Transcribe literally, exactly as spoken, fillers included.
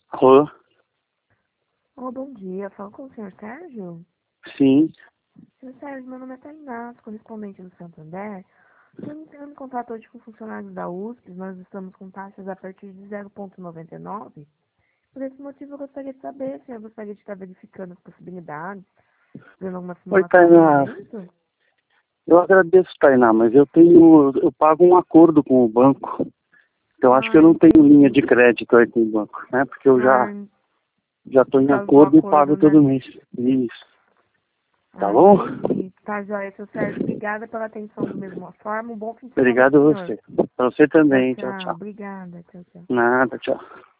Alô? Oh, bom dia. Falo com o senhor Sérgio? Sim. Senhor Sérgio, meu nome é Tainá, correspondente do Santander. Estou entrando em contato hoje com funcionários da U S P. Nós estamos com taxas a partir de zero vírgula noventa e nove. Por esse motivo, eu gostaria de saber se eu gostaria de estar verificando as possibilidades, fazendo alguma Oi, simulação no Tainá. momento. Eu agradeço, Tainá, mas eu tenho, eu pago um acordo com o banco. Então acho que eu Ah, não tenho linha de entendi. crédito aí com o banco, né? Porque eu já Ah, já estou por em causa do acordo e pago acordo, todo né? mês. Isso. Tá Ah, bom? entendi. Tá, joia, seu Sérgio. Obrigada pela atenção da mesma forma. Um bom fim de semana Obrigado pro a senhor. você. Pra você Tchau, também. Tchau, tchau. tchau. Obrigada. Tchau, tchau. Nada, tchau.